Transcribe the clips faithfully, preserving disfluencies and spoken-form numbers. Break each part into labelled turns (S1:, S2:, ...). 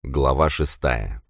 S1: Глава шестая.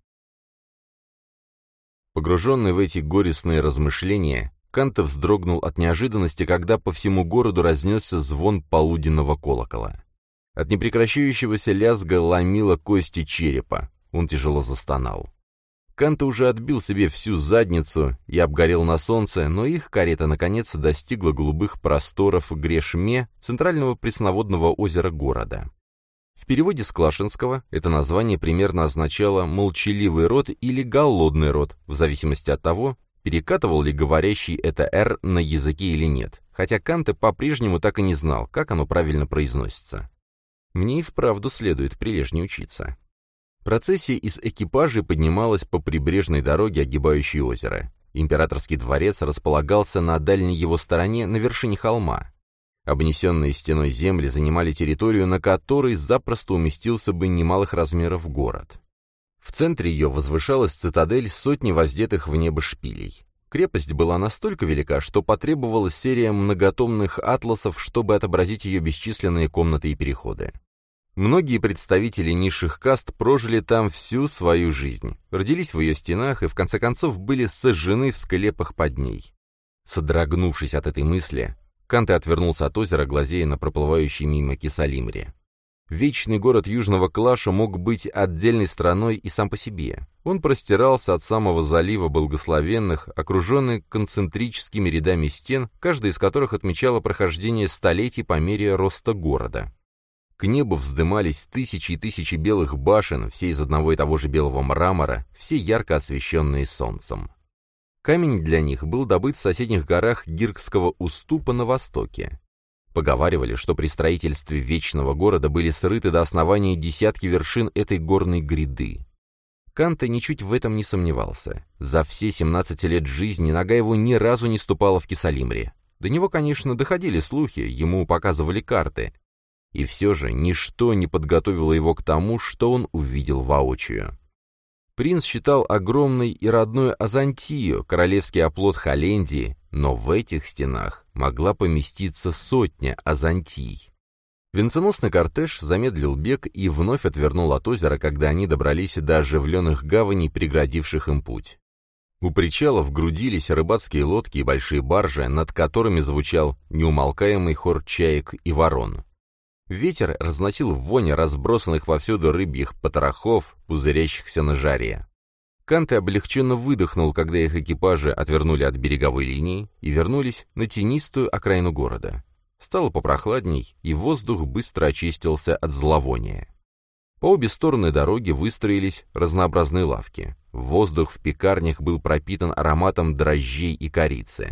S1: Погруженный в эти горестные размышления, Канте вздрогнул от неожиданности, когда по всему городу разнесся звон полуденного колокола. От непрекращающегося лязга ломило кости черепа. Он тяжело застонал. Канте уже отбил себе всю задницу и обгорел на солнце, но их карета наконец достигла голубых просторов Грешме, центрального пресноводного озера города. В переводе с Клашинского это название примерно означало «молчаливый род» или «голодный род», в зависимости от того, перекатывал ли говорящий это «р» на языке или нет, хотя Канте по-прежнему так и не знал, как оно правильно произносится. Мне и вправду следует прилежнее учиться. Процессия из экипажей поднималась по прибрежной дороге, огибающей озеро. Императорский дворец располагался на дальней его стороне, на вершине холма. Обнесенные стеной земли занимали территорию, на которой запросто уместился бы немалых размеров город. В центре ее возвышалась цитадель сотни воздетых в небо шпилей. Крепость была настолько велика, что потребовалась серия многотомных атласов, чтобы отобразить ее бесчисленные комнаты и переходы. Многие представители низших каст прожили там всю свою жизнь, родились в ее стенах и в конце концов были сожжены в склепах под ней. Содрогнувшись от этой мысли, Канте отвернулся от озера, глазея на проплывающий мимо Кисалимри. Вечный город Южного Клаша мог быть отдельной страной и сам по себе. Он простирался от самого залива Благословенных, окруженный концентрическими рядами стен, каждая из которых отмечала прохождение столетий по мере роста города. К небу вздымались тысячи и тысячи белых башен, все из одного и того же белого мрамора, все ярко освещенные солнцем. Камень для них был добыт в соседних горах Гиркского уступа на востоке. Поговаривали, что при строительстве Вечного города были срыты до основания десятки вершин этой горной гряды. Канте ничуть в этом не сомневался. За все семнадцать лет жизни нога его ни разу не ступала в Кисалимри. До него, конечно, доходили слухи, ему показывали карты. И все же ничто не подготовило его к тому, что он увидел воочию. Принц считал огромной и родную Азантию, королевский оплот Холлендии, но в этих стенах могла поместиться сотня Азантий. Венценосный кортеж замедлил бег и вновь отвернул от озера, когда они добрались до оживленных гаваней, преградивших им путь. У причалов грудились рыбацкие лодки и большие баржи, над которыми звучал неумолкаемый хор чаек и ворон. Ветер разносил вонь разбросанных повсюду рыбьих потрохов, пузырящихся на жаре. Канте облегченно выдохнул, когда их экипажи отвернули от береговой линии и вернулись на тенистую окраину города. Стало попрохладней, и воздух быстро очистился от зловония. По обе стороны дороги выстроились разнообразные лавки. Воздух в пекарнях был пропитан ароматом дрожжей и корицы.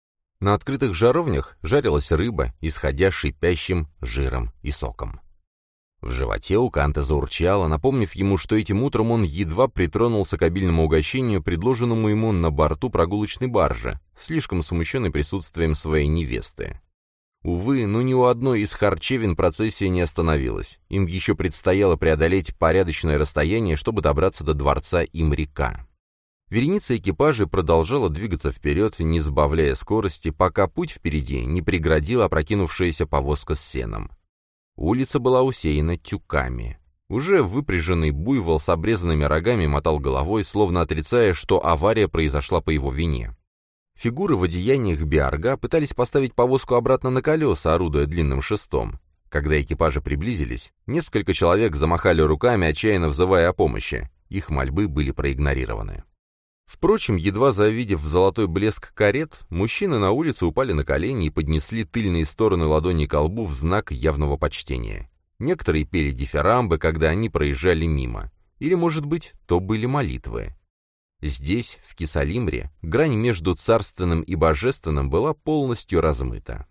S1: На открытых жаровнях жарилась рыба, исходя шипящим жиром и соком. В животе у Канте заурчало, напомнив ему, что этим утром он едва притронулся к обильному угощению, предложенному ему на борту прогулочной баржи, слишком смущенный присутствием своей невесты. Увы, но ни у одной из харчевин процессия не остановилась. Им еще предстояло преодолеть порядочное расстояние, чтобы добраться до дворца Имрика. Вереница экипажей продолжала двигаться вперед, не сбавляя скорости, пока путь впереди не преградила опрокинувшаяся повозка с сеном. Улица была усеяна тюками. Уже выпряженный буйвол с обрезанными рогами мотал головой, словно отрицая, что авария произошла по его вине. Фигуры в одеяниях биарга пытались поставить повозку обратно на колеса, орудуя длинным шестом. Когда экипажи приблизились, несколько человек замахали руками, отчаянно взывая о помощи. Их мольбы были проигнорированы. Впрочем, едва завидев золотой блеск карет, мужчины на улице упали на колени и поднесли тыльные стороны ладоней к лбу в знак явного почтения. Некоторые пели дифирамбы, когда они проезжали мимо. Или, может быть, то были молитвы. Здесь, в Кисалимре, грань между царственным и божественным была полностью размыта.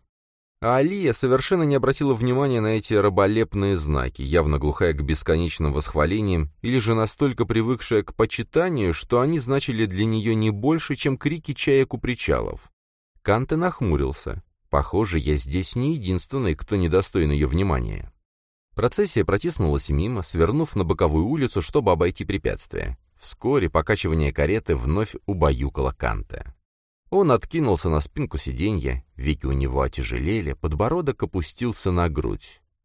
S1: А Алия совершенно не обратила внимания на эти раболепные знаки, явно глухая к бесконечным восхвалениям, или же настолько привыкшая к почитанию, что они значили для нее не больше, чем крики чаек у причалов. Канте нахмурился. Похоже, я здесь не единственный, кто недостоин ее внимания. Процессия протиснулась мимо, свернув на боковую улицу, чтобы обойти препятствие. Вскоре покачивание кареты вновь убаюкало Канте. Он откинулся на спинку сиденья, веки у него отяжелели, подбородок опустился на грудь.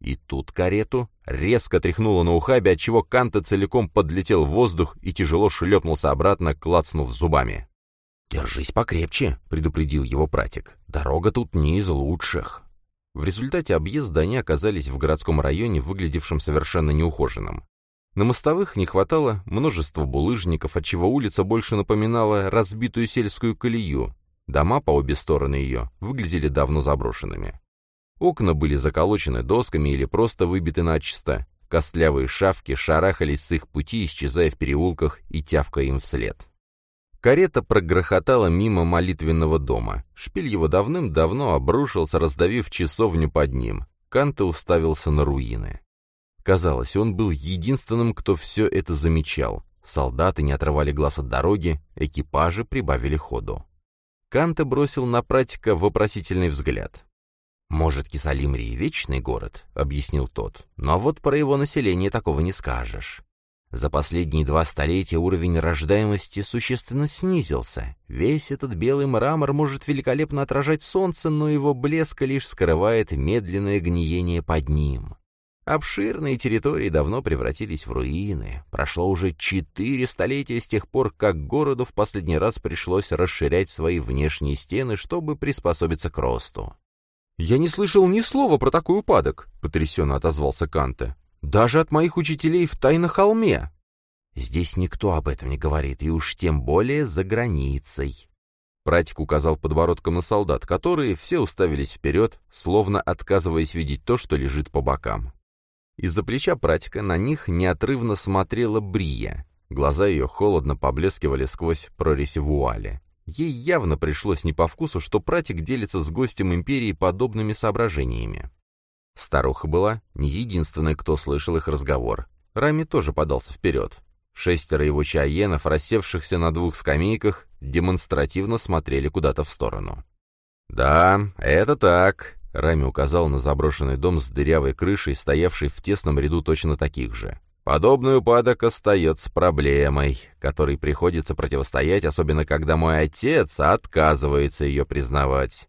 S1: И тут карету резко тряхнуло на ухабе, отчего Канте целиком подлетел в воздух и тяжело шлепнулся обратно, клацнув зубами. «Держись покрепче», — предупредил его пратик. «Дорога тут не из лучших». В результате объезда они оказались в городском районе, выглядевшем совершенно неухоженным. На мостовых не хватало множества булыжников, отчего улица больше напоминала разбитую сельскую колею. Дома по обе стороны ее выглядели давно заброшенными. Окна были заколочены досками или просто выбиты начисто. Костлявые шавки шарахались с их пути, исчезая в переулках и тявкая им вслед. Карета прогрохотала мимо молитвенного дома. Шпиль его давным-давно обрушился, раздавив часовню под ним. Канте уставился на руины. Казалось, он был единственным, кто все это замечал. Солдаты не отрывали глаз от дороги, экипажи прибавили ходу. Канте бросил на пратика вопросительный взгляд. «Может, Кисалимрий — вечный город?» — объяснил тот. «Но вот про его население такого не скажешь. За последние два столетия уровень рождаемости существенно снизился. Весь этот белый мрамор может великолепно отражать солнце, но его блеск лишь скрывает медленное гниение под ним. Обширные территории давно превратились в руины. Прошло уже четыре столетия с тех пор, как городу в последний раз пришлось расширять свои внешние стены, чтобы приспособиться к росту». «Я не слышал ни слова про такой упадок», — потрясенно отозвался Канте. «Даже от моих учителей в Тайнохолме». «Здесь никто об этом не говорит, и уж тем более за границей». Пратик указал подбородком на солдат, которые все уставились вперед, словно отказываясь видеть то, что лежит по бокам. Из-за плеча пратика на них неотрывно смотрела Брия. Глаза ее холодно поблескивали сквозь прорези вуали. Ей явно пришлось не по вкусу, что пратик делится с гостем империи подобными соображениями. Старуха была не единственной, кто слышал их разговор. Рами тоже подался вперед. Шестеро его чаенов, рассевшихся на двух скамейках, демонстративно смотрели куда-то в сторону. «Да, это так», — Рами указал на заброшенный дом с дырявой крышей, стоявший в тесном ряду точно таких же. «Подобный упадок остается проблемой, которой приходится противостоять, особенно когда мой отец отказывается ее признавать.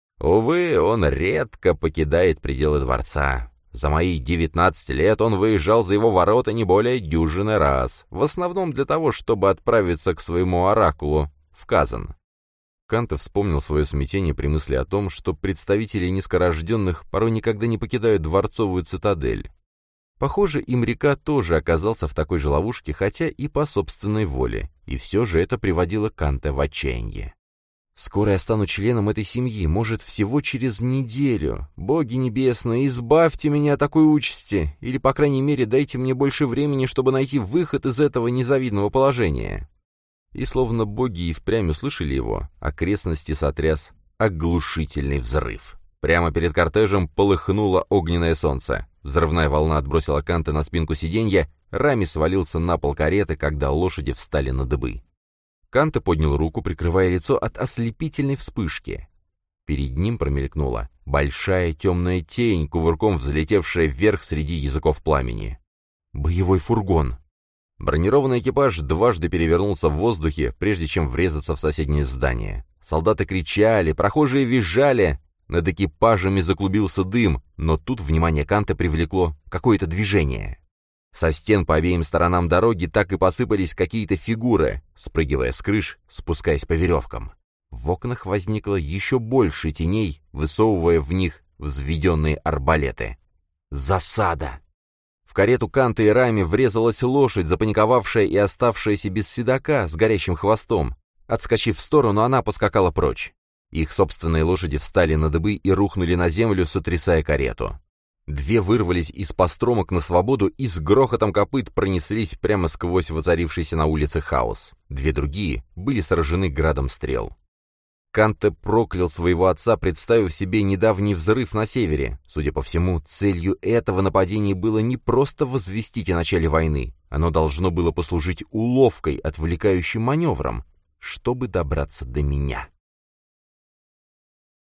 S1: Увы, он редко покидает пределы дворца. За мои девятнадцать лет он выезжал за его ворота не более дюжины раз, в основном для того, чтобы отправиться к своему оракулу в Казан». Канте вспомнил свое смятение при мысли о том, что представители низкорожденных порой никогда не покидают дворцовую цитадель. Похоже, Имрика тоже оказался в такой же ловушке, хотя и по собственной воле, и все же это приводило Канте в отчаяние. «Скоро я стану членом этой семьи, может, всего через неделю. Боги небесные, избавьте меня от такой участи, или, по крайней мере, дайте мне больше времени, чтобы найти выход из этого незавидного положения». И словно боги и впрямь услышали его, окрестности сотряс оглушительный взрыв. Прямо перед кортежем полыхнуло огненное солнце. Взрывная волна отбросила Канте на спинку сиденья, Рами свалился на пол кареты, когда лошади встали на дыбы. Канте поднял руку, прикрывая лицо от ослепительной вспышки. Перед ним промелькнула большая темная тень, кувырком взлетевшая вверх среди языков пламени. Боевой фургон. Бронированный экипаж дважды перевернулся в воздухе, прежде чем врезаться в соседнее здание. Солдаты кричали, прохожие визжали. Над экипажами заклубился дым, но тут внимание Канте привлекло какое-то движение. Со стен по обеим сторонам дороги так и посыпались какие-то фигуры, спрыгивая с крыш, спускаясь по веревкам. В окнах возникло еще больше теней, высовывая в них взведенные арбалеты. Засада! В карету Канте и Рами врезалась лошадь, запаниковавшая и оставшаяся без седока с горящим хвостом. Отскочив в сторону, она поскакала прочь. Их собственные лошади встали на дыбы и рухнули на землю, сотрясая карету. Две вырвались из постромок на свободу и с грохотом копыт пронеслись прямо сквозь воцарившийся на улице хаос. Две другие были сражены градом стрел. Канте проклял своего отца, представив себе недавний взрыв на севере. Судя по всему, целью этого нападения было не просто возвестить о начале войны. Оно должно было послужить уловкой, отвлекающим маневром, чтобы добраться до меня.